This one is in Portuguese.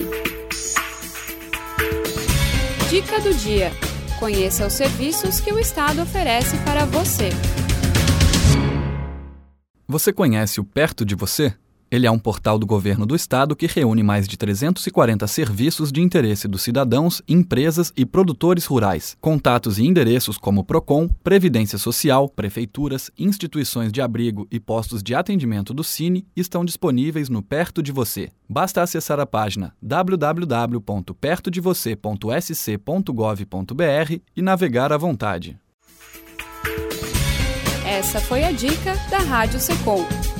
Dica do dia. Conheça os serviços que o Estado oferece para você. Você conhece o Perto de Você? Ele é um portal do governo do estado que reúne mais de 340 serviços de interesse dos cidadãos, empresas e produtores rurais. Contatos e endereços como Procon, Previdência Social, prefeituras, instituições de abrigo e postos de atendimento do Cine estão disponíveis no Perto de Você. Basta acessar a página www.pertodevocê.sc.gov.br e navegar à vontade. Essa foi a dica da Rádio Secom.